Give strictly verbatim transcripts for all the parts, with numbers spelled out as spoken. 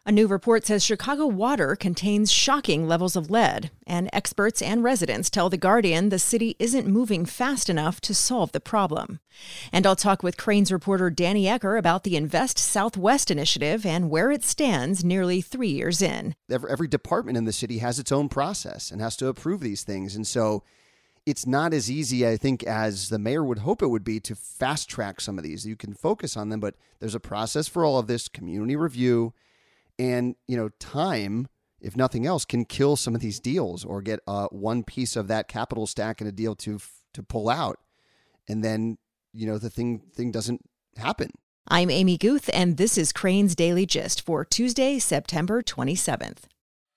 A new report says Chicago water contains shocking levels of lead, and experts and residents tell The Guardian the city isn't moving fast enough to solve the problem. And I'll talk with Crain's reporter Danny Ecker about the Invest Southwest initiative and where it stands nearly three years in. Every, every department in the city has its own process and has to approve these things, and so it's not as easy, I think, as the mayor would hope it would be to fast track some of these. You can focus on them, but there's a process for all of this, community review. And, you know, time, if nothing else, can kill some of these deals or get uh, one piece of that capital stack in a deal to to pull out. And then, you know, the thing thing doesn't happen. I'm Amy Guth, and this is Crain's Daily Gist for Tuesday, September twenty-seventh.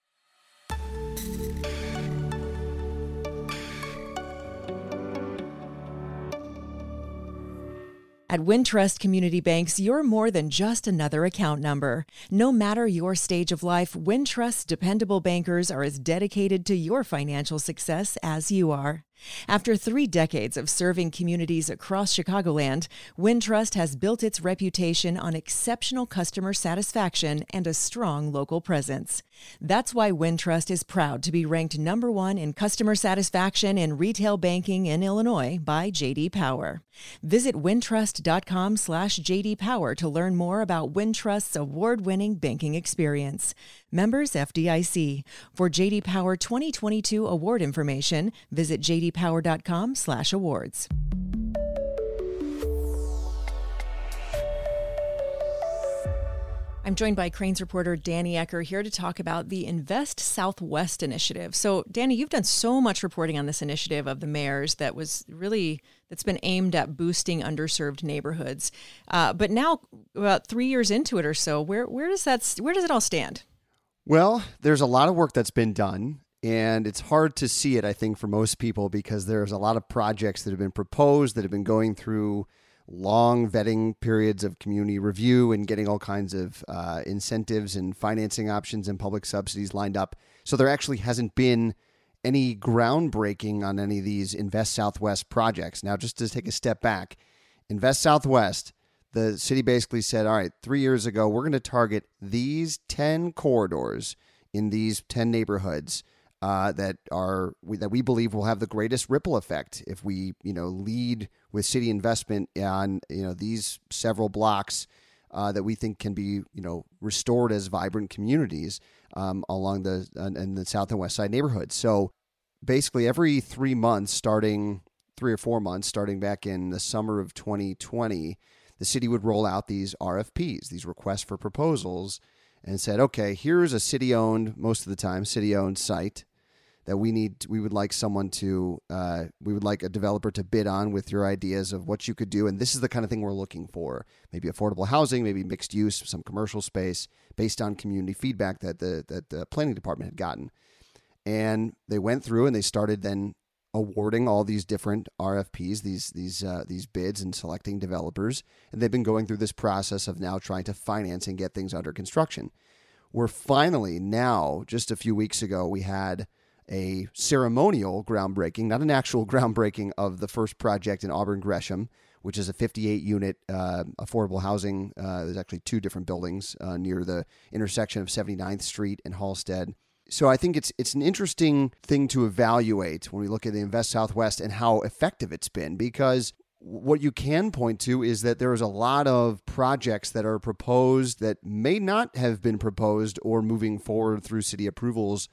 At Wintrust Community Banks, you're more than just another account number. No matter your stage of life, Wintrust's dependable bankers are as dedicated to your financial success as you are. After three decades of serving communities across Chicagoland, Wintrust has built its reputation on exceptional customer satisfaction and a strong local presence. That's why Wintrust is proud to be ranked number one in customer satisfaction in retail banking in Illinois by J D Power. Visit wintrust.com slash JD Power to learn more about Wintrust's award-winning banking experience. Members F D I C. For J D Power twenty twenty-two award information, visit jdpower.com slash awards. I'm joined by Crain's reporter Danny Ecker here to talk about the Invest Southwest initiative. So, Danny, you've done so much reporting on this initiative of the mayor's that was really that's been aimed at boosting underserved neighborhoods. Uh, but now, about three years into it or so, where where does that where does it all stand? Well, there's a lot of work that's been done, and it's hard to see it, I think, for most people because there's a lot of projects that have been proposed that have been going through long vetting periods of community review and getting all kinds of uh, incentives and financing options and public subsidies lined up. So there actually hasn't been any groundbreaking on any of these Invest Southwest projects. Now, just to take a step back, Invest Southwest, the city basically said, all right, three years ago, we're going to target these ten corridors in these ten neighborhoods uh, that are that we believe will have the greatest ripple effect if we, you know, lead with city investment on, you know, these several blocks uh, that we think can be, you know, restored as vibrant communities um, along the uh, in the south and west side neighborhoods. So basically, every three months, starting three or four months, starting back in the summer of twenty twenty. The city would roll out these R F Ps, these requests for proposals, and said, okay, here's a city-owned, most of the time, city-owned site that we need, we would like someone to, uh, we would like a developer to bid on with your ideas of what you could do. And this is the kind of thing we're looking for. Maybe affordable housing, maybe mixed use, some commercial space based on community feedback that the, that the planning department had gotten. And they went through and they started then awarding all these different R F Ps, these these uh, these bids, and selecting developers. And they've been going through this process of now trying to finance and get things under construction. We're finally now, just a few weeks ago, we had a ceremonial groundbreaking, not an actual groundbreaking, of the first project in Auburn Gresham, which is a fifty-eight unit uh, affordable housing. Uh, there's actually two different buildings uh, near the intersection of seventy-ninth Street and Halsted. So I think it's it's an interesting thing to evaluate when we look at the Invest Southwest and how effective it's been, because what you can point to is that there is a lot of projects that are proposed that may not have been proposed or moving forward through city approvals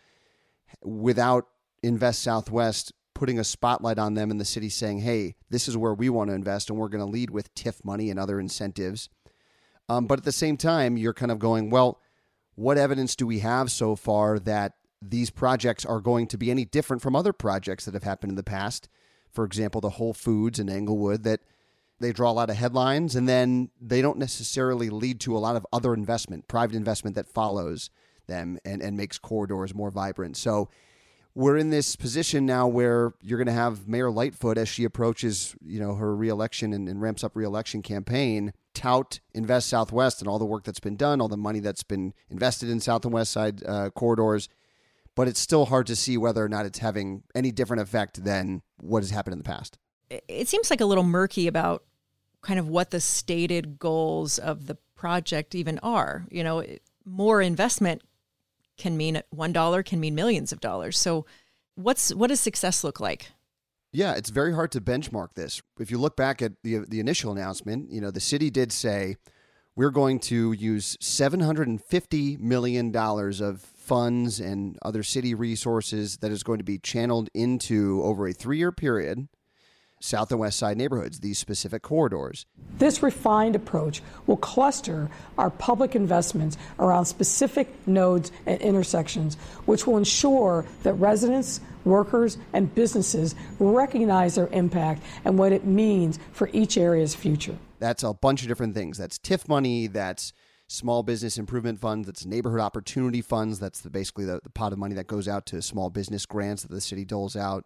without Invest Southwest putting a spotlight on them and the city saying, hey, this is where we want to invest and we're going to lead with T I F money and other incentives. Um, but at the same time, you're kind of going, well, what evidence do we have so far that these projects are going to be any different from other projects that have happened in the past? For example, the Whole Foods in Englewood, that they draw a lot of headlines and then they don't necessarily lead to a lot of other investment, private investment that follows them and, and makes corridors more vibrant. So we're in this position now where you're going to have Mayor Lightfoot, as she approaches, you know, her reelection and, and ramps up reelection campaign, tout Invest Southwest and all the work that's been done, all the money that's been invested in South and West Side uh, corridors. But it's still hard to see whether or not it's having any different effect than what has happened in the past. It seems like a little murky about kind of what the stated goals of the project even are. You know, more investment can mean one dollar can mean millions of dollars. So what's what does success look like? Yeah, it's very hard to benchmark this. If you look back at the the initial announcement, you know, the city did say we're going to use seven hundred fifty million dollars of funds and other city resources that is going to be channeled into, over a three-year period, South and West Side neighborhoods, these specific corridors. This refined approach will cluster our public investments around specific nodes and intersections, which will ensure that residents, workers, and businesses recognize their impact and what it means for each area's future. That's a bunch of different things. That's T I F money, that's small business improvement funds, that's neighborhood opportunity funds, that's the, basically the, the pot of money that goes out to small business grants that the city doles out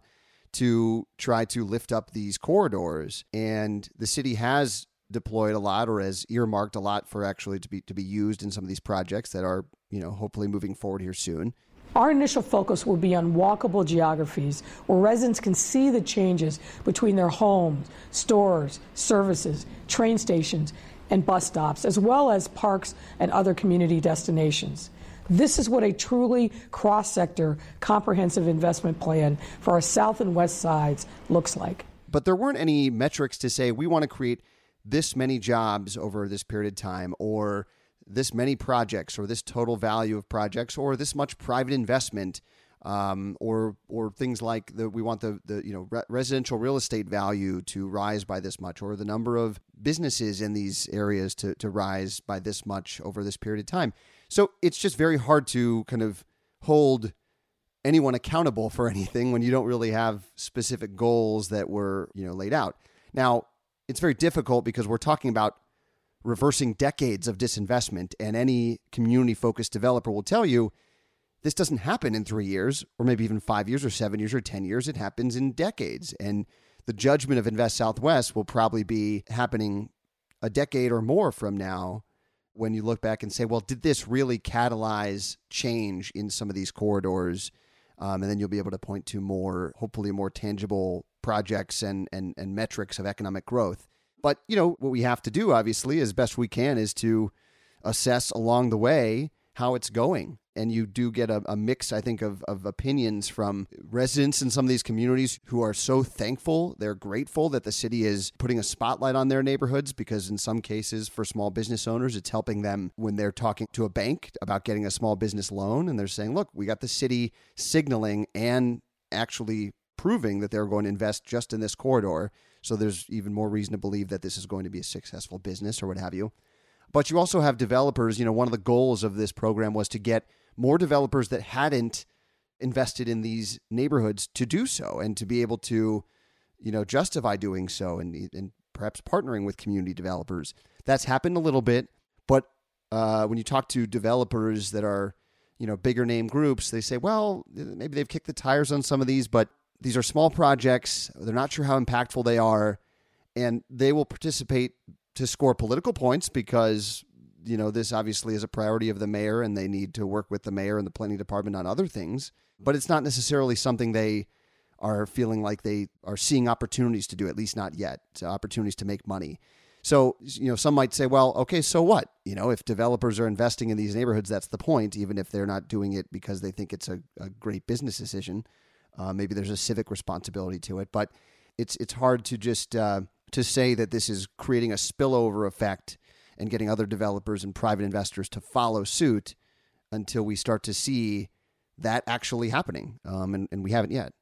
to try to lift up these corridors. And the city has deployed a lot, or has earmarked a lot for actually to be to be used in some of these projects that are, you know, hopefully moving forward here soon. Our initial focus will be on walkable geographies where residents can see the changes between their homes, stores, services, train stations, and bus stops, as well as parks and other community destinations. This is what a truly cross-sector, comprehensive investment plan for our South and West Sides looks like. But there weren't any metrics to say we want to create this many jobs over this period of time, or this many projects, or this total value of projects, or this much private investment, um, or or things like the, we want the the you know re- residential real estate value to rise by this much, or the number of businesses in these areas to to rise by this much over this period of time. So it's just very hard to kind of hold anyone accountable for anything when you don't really have specific goals that were, you know, laid out. Now, it's very difficult because we're talking about reversing decades of disinvestment, and any community-focused developer will tell you this doesn't happen in three years, or maybe even five years, or seven years, or ten years. It happens in decades. And the judgment of Invest Southwest will probably be happening a decade or more from now, when you look back and say, well, did this really catalyze change in some of these corridors? Um, and then you'll be able to point to more, hopefully more tangible projects and, and, and metrics of economic growth. But, you know, what we have to do, obviously, as best we can, is to assess along the way how it's going. And you do get a, a mix, I think, of, of opinions from residents in some of these communities who are so thankful, they're grateful that the city is putting a spotlight on their neighborhoods, because in some cases for small business owners, it's helping them when they're talking to a bank about getting a small business loan. And they're saying, look, we got the city signaling and actually proving that they're going to invest just in this corridor. So there's even more reason to believe that this is going to be a successful business or what have you. But you also have developers. You know, one of the goals of this program was to get more developers that hadn't invested in these neighborhoods to do so, and to be able to, you know, justify doing so, and, and perhaps partnering with community developers. That's happened a little bit, but uh, when you talk to developers that are, you know, bigger name groups, they say, well, maybe they've kicked the tires on some of these, but these are small projects. They're not sure how impactful they are, and they will participate to score political points because, you know, this obviously is a priority of the mayor, and they need to work with the mayor and the planning department on other things. But it's not necessarily something they are feeling like they are seeing opportunities to do, at least not yet, so opportunities to make money. So, you know, some might say, well, okay, so what? You know, if developers are investing in these neighborhoods, that's the point, even if they're not doing it because they think it's a, a great business decision. Uh, maybe there's a civic responsibility to it, but it's it's hard to just uh, to say that this is creating a spillover effect and getting other developers and private investors to follow suit until we start to see that actually happening, um, and, and we haven't yet.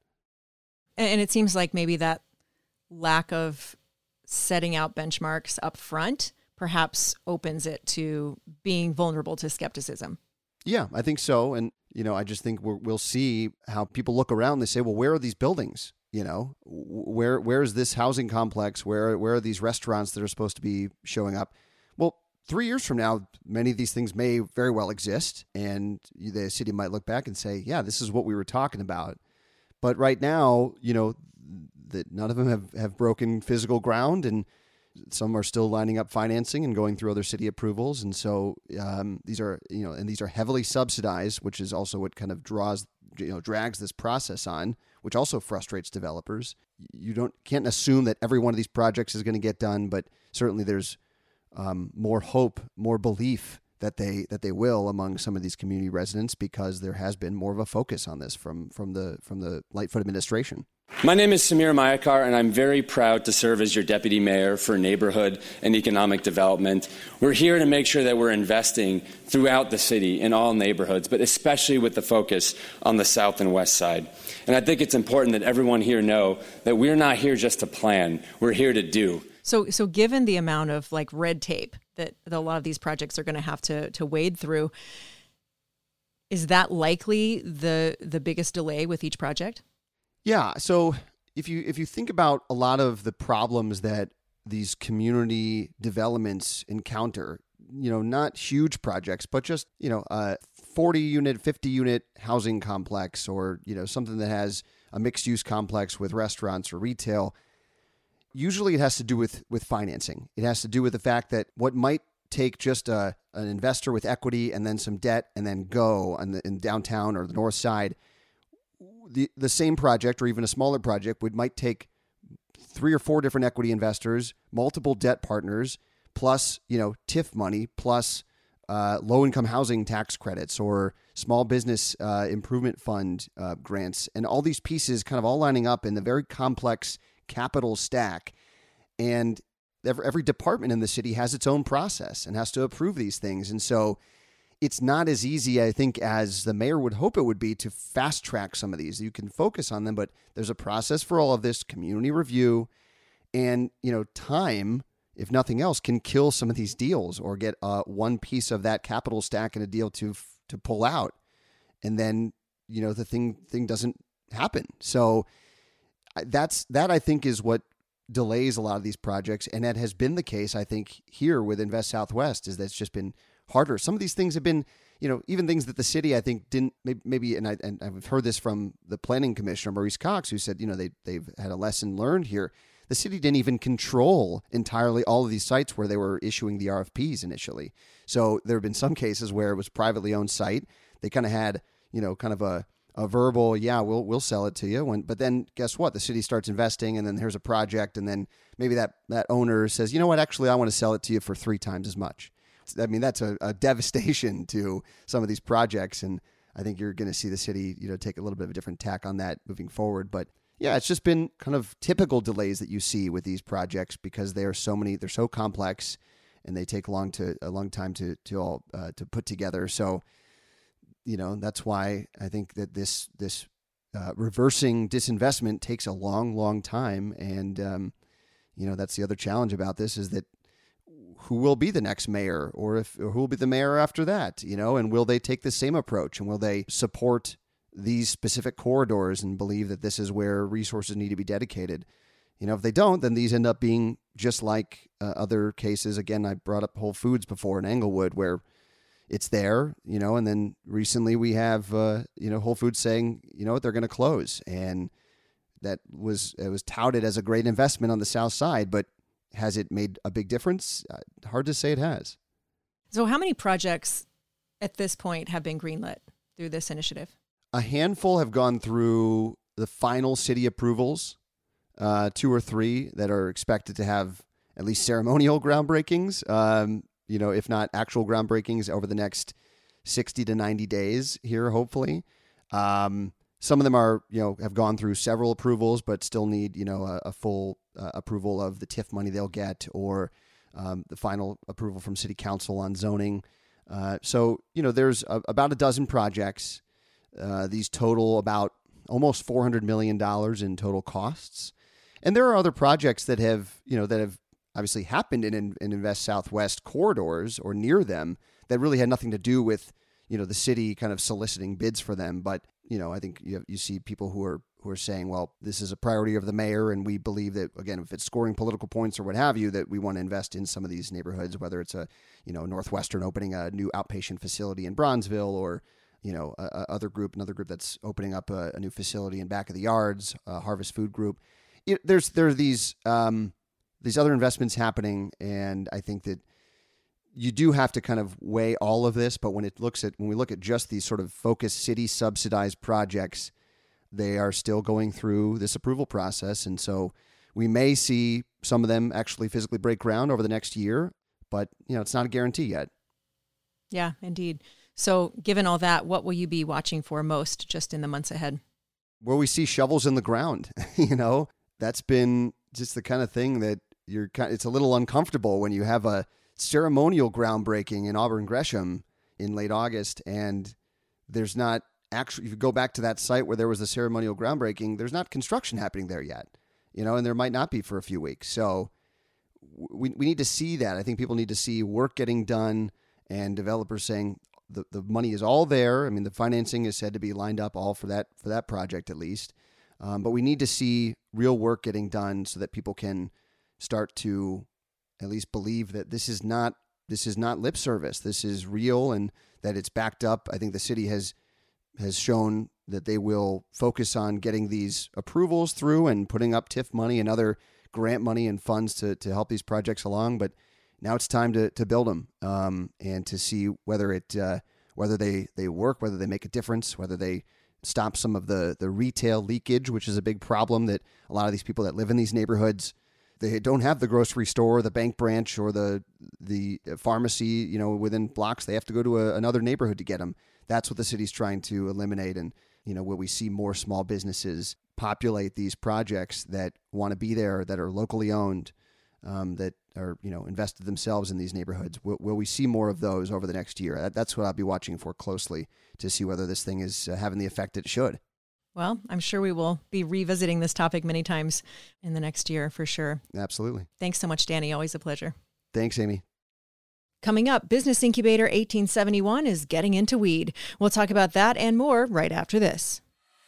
And it seems like maybe that lack of setting out benchmarks up front perhaps opens it to being vulnerable to skepticism. Yeah, I think so. And, you know, I just think we're, we'll see how people look around. They say, well, where are these buildings? You know, where where is this housing complex? Where where are these restaurants that are supposed to be showing up? Well, three years from now, many of these things may very well exist, and the city might look back and say, yeah, this is what we were talking about. But right now, you know, that none of them have, have broken physical ground, and some are still lining up financing and going through other city approvals. And so um, these are, you know, and these are heavily subsidized, which is also what kind of draws, you know, drags this process on, which also frustrates developers. You don't can't assume that every one of these projects is going to get done, but certainly there's um, more hope, more belief that they that they will among some of these community residents, because there has been more of a focus on this from from the from the Lightfoot administration. My name is Samir Mayakar, and I'm very proud to serve as your deputy mayor for neighborhood and economic development. We're here to make sure that we're investing throughout the city in all neighborhoods, but especially with the focus on the south and west side. And I think it's important that everyone here know that we're not here just to plan, we're here to do. So, so given the amount of like red tape that a lot of these projects are going to have to to wade through, is that likely the the biggest delay with each project? Yeah. So if you if you think about a lot of the problems that these community developments encounter, you know, not huge projects, but just, you know, a forty unit, fifty unit housing complex, or, you know, something that has a mixed use complex with restaurants or retail. Usually it has to do with, with financing. It has to do with the fact that what might take just a, an investor with equity and then some debt and then go on the, in downtown or the north side, the, the same project or even a smaller project would might take three or four different equity investors, multiple debt partners, plus, you know, T I F money, plus uh, low-income housing tax credits or small business uh, improvement fund uh, grants, and all these pieces kind of all lining up in the very complex capital stack. And every, every department in the city has its own process and has to approve these things. And so it's not as easy, I think, as the mayor would hope it would be to fast track some of these. You can focus on them, but there's a process for all of this, community review, and, you know, time, if nothing else, can kill some of these deals or get uh, one piece of that capital stack in a deal to to pull out. And then, you know, the thing thing doesn't happen. So That's that I think is what delays a lot of these projects, and that has been the case, I think, here with Invest Southwest, is that it's just been harder. Some of these things have been, you know, even things that the city, I think, didn't maybe, maybe and, I, and I've heard this from the planning commissioner, Maurice Cox, who said, you know, they, they've had a lesson learned here. The city didn't even control entirely all of these sites where they were issuing the R F Ps initially. So there have been some cases where it was privately owned site. They kind of had, you know, kind of a, a verbal, yeah, we'll we'll sell it to you. When, but then guess what? The city starts investing, and then there's a project, and then maybe that, that owner says, you know what, actually, I want to sell it to you for three times as much. I mean, that's a, a devastation to some of these projects, and I think you're going to see the city, you know, take a little bit of a different tack on that moving forward. But yeah, it's just been kind of typical delays that you see with these projects because they are so many, they're so complex, and they take long to a long time to to all uh, to put together. So, you know, that's why I think that this this uh, reversing disinvestment takes a long, long time. And, um, you know, that's the other challenge about this, is that who will be the next mayor, or if or who will be the mayor after that, you know, and will they take the same approach, and will they support these specific corridors and believe that this is where resources need to be dedicated? You know, if they don't, then these end up being just like uh, other cases. Again, I brought up Whole Foods before in Englewood, where it's there, you know, and then recently we have, uh, you know, Whole Foods saying, you know what, they're going to close. And that was, it was touted as a great investment on the South Side, but has it made a big difference? Uh, hard to say it has. So how many projects at this point have been greenlit through this initiative? A handful have gone through the final city approvals, uh, two or three that are expected to have at least ceremonial groundbreakings, um, you know, if not actual groundbreakings over the next sixty to ninety days here, hopefully. Um, some of them are, you know, have gone through several approvals, but still need, you know, a, a full uh, approval of the T I F money they'll get, or um, the final approval from city council on zoning. Uh, so, you know, there's a, about a dozen projects. Uh, these total about almost four hundred million dollars in total costs. And there are other projects that have, you know, that have obviously happened in, in, in Invest Southwest corridors or near them that really had nothing to do with, you know, the city kind of soliciting bids for them. But, you know, I think you, you see people who are who are saying, well, this is a priority of the mayor, and we believe that, again, if it's scoring political points or what have you, that we want to invest in some of these neighborhoods, whether it's a, you know, Northwestern opening a new outpatient facility in Bronzeville, or, you know, a, a other group, another group that's opening up a, a new facility in Back of the Yards, uh, Harvest Food Group. It, there's there are these um, these other investments happening, and I think that you do have to kind of weigh all of this. But when it looks at when we look at just these sort of focused city subsidized projects, they are still going through this approval process, and so we may see some of them actually physically break ground over the next year. But you know, it's not a guarantee yet. Yeah, indeed. So given all that, what will you be watching for most just in the months ahead? Where we see shovels in the ground, you know, that's been just the kind of thing that you're kind it's a little uncomfortable when you have a ceremonial groundbreaking in Auburn Gresham in late August, and there's not actually, if you go back to that site where there was the ceremonial groundbreaking, there's not construction happening there yet, you know, and there might not be for a few weeks. So we we need to see that. I think people need to see work getting done and developers saying the, the money is all there. I mean, the financing is said to be lined up all for that, for that project at least. Um, but we need to see real work getting done so that people can start to at least believe that this is not, this is not lip service. This is real and that it's backed up. I think the city has, has shown that they will focus on getting these approvals through and putting up T I F money and other grant money and funds to, to help these projects along. But now it's time to, to build them um, and to see whether it, uh, whether they, they work, whether they make a difference, whether they stop some of the, the retail leakage, which is a big problem that a lot of these people that live in these neighborhoods, they don't have the grocery store, the bank branch, or the the pharmacy, you know, within blocks. They have to go to a, another neighborhood to get them. That's what the city's trying to eliminate. And, you know, where we see more small businesses populate these projects that want to be there, that are locally owned, um, that are, you know, invested themselves in these neighborhoods. Will, will we see more of those over the next year? That, that's what I'll be watching for closely to see whether this thing is uh, having the effect it should. Well, I'm sure we will be revisiting this topic many times in the next year for sure. Absolutely. Thanks so much, Danny. Always a pleasure. Thanks, Amy. Coming up, Business Incubator eighteen seventy-one is getting into weed. We'll talk about that and more right after this.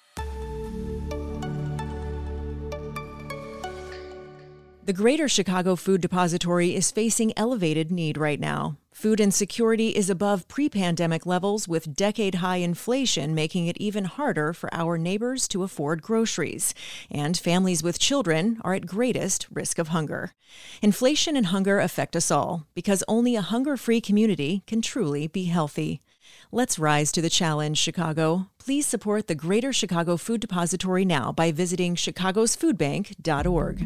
The Greater Chicago Food Depository is facing elevated need right now. Food insecurity is above pre-pandemic levels, with decade-high inflation making it even harder for our neighbors to afford groceries. And families with children are at greatest risk of hunger. Inflation and hunger affect us all, because only a hunger-free community can truly be healthy. Let's rise to the challenge, Chicago. Please support the Greater Chicago Food Depository now by visiting chicagos food bank dot org.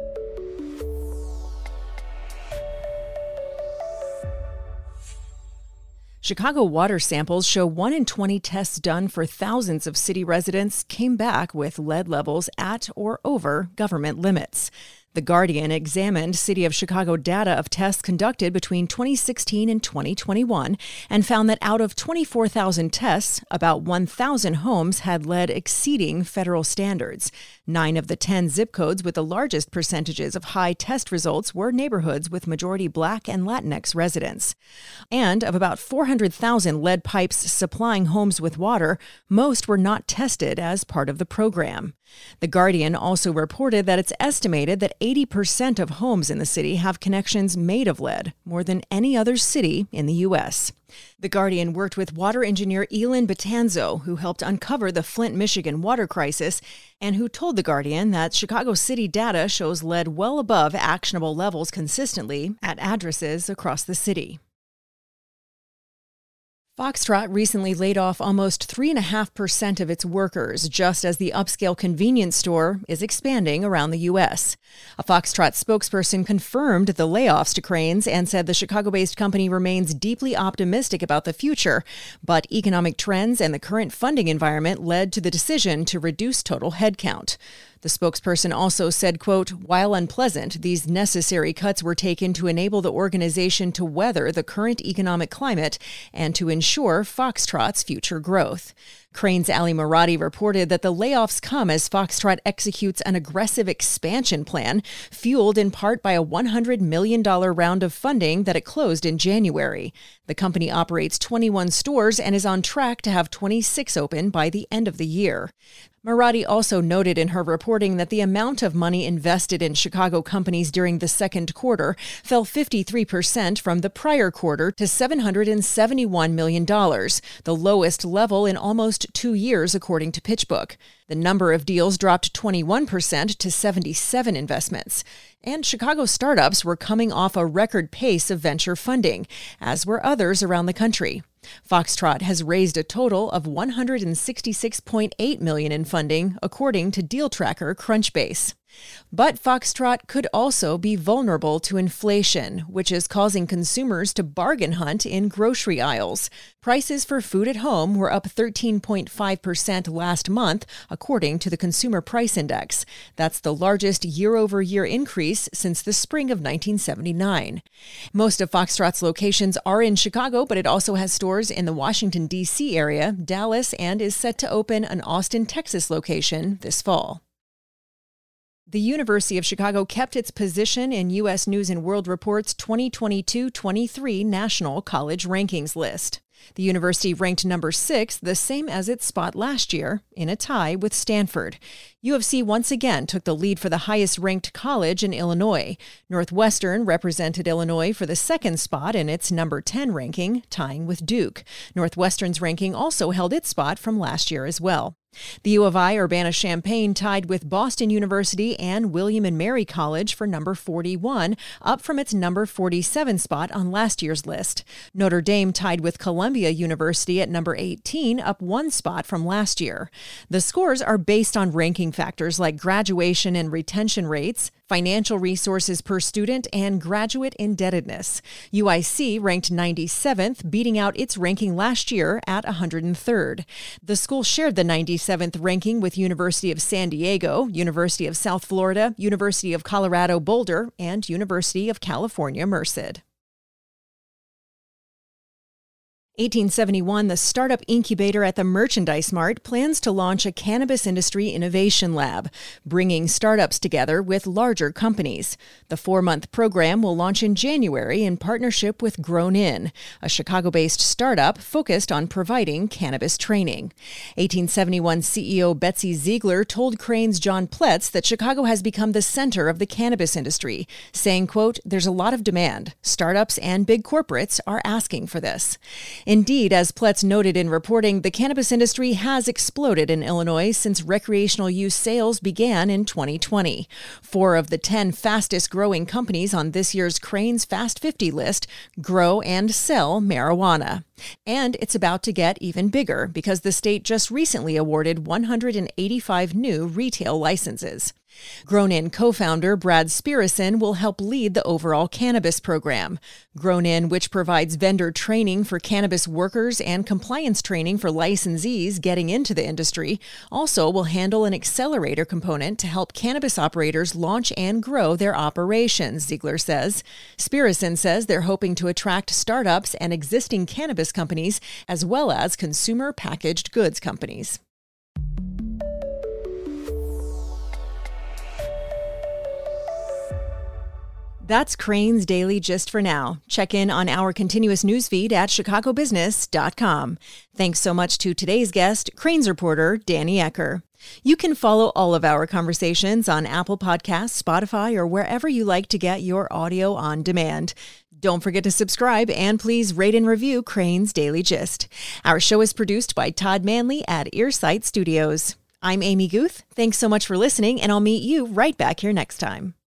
Chicago water samples show one in twenty tests done for thousands of city residents came back with lead levels at or over government limits. The Guardian examined City of Chicago data of tests conducted between twenty sixteen and twenty twenty-one and found that out of twenty-four thousand tests, about one thousand homes had lead exceeding federal standards. Nine of the ten zip codes with the largest percentages of high test results were neighborhoods with majority Black and Latinx residents. And of about four hundred thousand lead pipes supplying homes with water, most were not tested as part of the program. The Guardian also reported that it's estimated that eighty percent of homes in the city have connections made of lead, more than any other city in the U S. The Guardian worked with water engineer Elin Batanzo, who helped uncover the Flint, Michigan water crisis, and who told The Guardian that Chicago City data shows lead well above actionable levels consistently at addresses across the city. Foxtrot recently laid off almost three point five percent of its workers, just as the upscale convenience store is expanding around the U S. A Foxtrot spokesperson confirmed the layoffs to Crain's and said the Chicago-based company remains deeply optimistic about the future, but economic trends and the current funding environment led to the decision to reduce total headcount. The spokesperson also said, quote, "While unpleasant, these necessary cuts were taken to enable the organization to weather the current economic climate and to ensure Foxtrot's future growth." Crain's Ali Maradi reported that the layoffs come as Foxtrot executes an aggressive expansion plan, fueled in part by a one hundred million dollars round of funding that it closed in January. The company operates twenty-one stores and is on track to have twenty-six open by the end of the year. Maradi also noted in her reporting that the amount of money invested in Chicago companies during the second quarter fell fifty-three percent from the prior quarter to seven hundred seventy-one million dollars, the lowest level in almost two years, according to PitchBook. The number of deals dropped twenty-one percent to seventy-seven investments. And Chicago startups were coming off a record pace of venture funding, as were others around the country. Foxtrot has raised a total of one hundred sixty-six point eight million dollars in funding, according to deal tracker Crunchbase. But Foxtrot could also be vulnerable to inflation, which is causing consumers to bargain hunt in grocery aisles. Prices for food at home were up thirteen point five percent last month, according to the Consumer Price Index. That's the largest year-over-year increase since the spring of nineteen seventy-nine. Most of Foxtrot's locations are in Chicago, but it also has stores in the Washington, D C area, Dallas, and is set to open an Austin, Texas location this fall. The University of Chicago kept its position in U S News and World Report's twenty twenty-two twenty-three National College Rankings list. The university ranked number six, the same as its spot last year, in a tie with Stanford. U of C once again took the lead for the highest-ranked college in Illinois. Northwestern represented Illinois for the second spot in its number ten ranking, tying with Duke. Northwestern's ranking also held its spot from last year as well. The U of I Urbana-Champaign tied with Boston University and William and Mary College for number forty-one, up from its number forty-seven spot on last year's list. Notre Dame tied with Columbia University at number eighteen, up one spot from last year. The scores are based on ranking factors like graduation and retention rates, financial resources per student, and graduate indebtedness. U I C ranked ninety-seventh, beating out its ranking last year at one hundred third. The school shared the ninety-seventh ranking with University of San Diego, University of South Florida, University of Colorado Boulder, and University of California Merced. eighteen seventy-one, the startup incubator at the Merchandise Mart plans to launch a cannabis industry innovation lab, bringing startups together with larger companies. The four-month program will launch in January in partnership with Grown In, a Chicago-based startup focused on providing cannabis training. eighteen seventy-one C E O Betsy Ziegler told Crane's John Pletz that Chicago has become the center of the cannabis industry, saying, quote, "There's a lot of demand. Startups and big corporates are asking for this." Indeed, as Pletz noted in reporting, the cannabis industry has exploded in Illinois since recreational use sales began in twenty twenty. Four of the ten fastest-growing companies on this year's Crane's Fast fifty list grow and sell marijuana. And it's about to get even bigger because the state just recently awarded one hundred eighty-five new retail licenses. Grown In co-founder Brad Spirison will help lead the overall cannabis program. Grown In, which provides vendor training for cannabis workers and compliance training for licensees getting into the industry, also will handle an accelerator component to help cannabis operators launch and grow their operations, Ziegler says. Spirison says they're hoping to attract startups and existing cannabis companies, as well as consumer packaged goods companies. That's Crane's Daily Gist for now. Check in on our continuous newsfeed at chicago business dot com. Thanks so much to today's guest, Crane's reporter Danny Ecker. You can follow all of our conversations on Apple Podcasts, Spotify, or wherever you like to get your audio on demand. Don't forget to subscribe and please rate and review Crane's Daily Gist. Our show is produced by Todd Manley at Earsight Studios. I'm Amy Guth. Thanks so much for listening, and I'll meet you right back here next time.